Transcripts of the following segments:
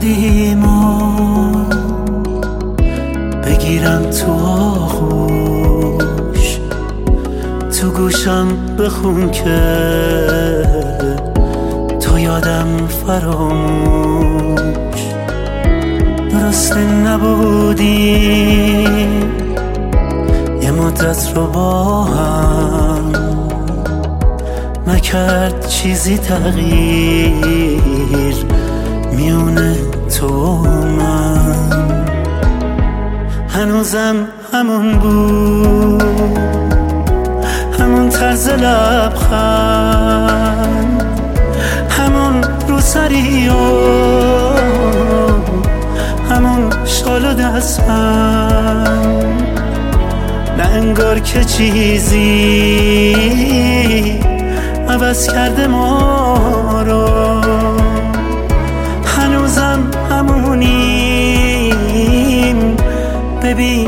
بودیم و بگیرم تو آغوش، تو گوشم بخون که تو یادم فراموش. درسته نبودیم یه مدت رو با هم، نکرد چیزی تغییر میونه تو و من. هنوزم همون بود، همون طرز لبخند، همون روسری و همون شال و دستبند. نه انگار که چیزی عوض کرده ما رو، هنوزم همونیم، ببین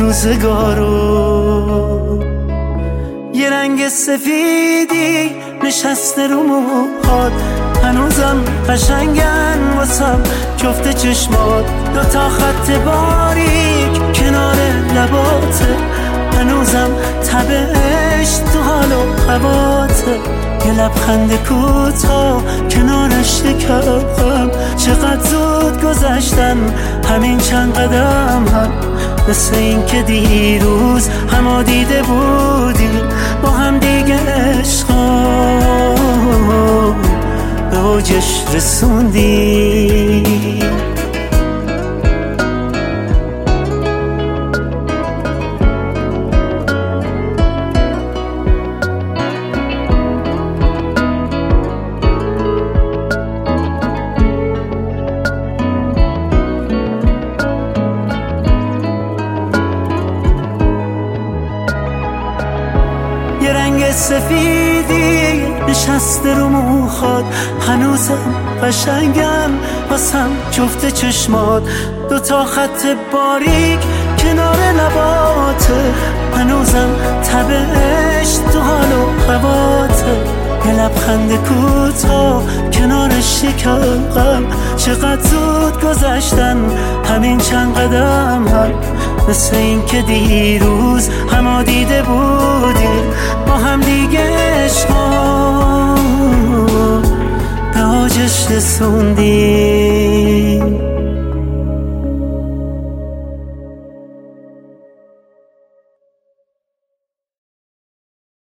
روزگارو. یه رنگ سفیدی نشسته رو موهات، هنوزم قشنگن واسم جفت چشمات. دوتا خط باریک کنار لباته، هنوزم تبش تو حال و هواته. یه لبخند کوتاه کنارش شکم، چقدر زود گذشتن همین چند قدم هم. مثل این که دیروز همو دیده بودیم با هم دیگه عشقا به اوجش رسوندیم. یه رنگ سفیدی نشسته رو موهات، هنوزم قشنگن واسم جفت چشمات. دوتا خط باریک کنار لباته، هنوزم تبش تو حال و هواته. یه لبخند کوتاه کنارش شکم، چقدر زود گذشتن همین چند قدم هم. مثل این که دیروز همو دیده بودیم با هم دیگه عشقا به اوجش رسوندیم.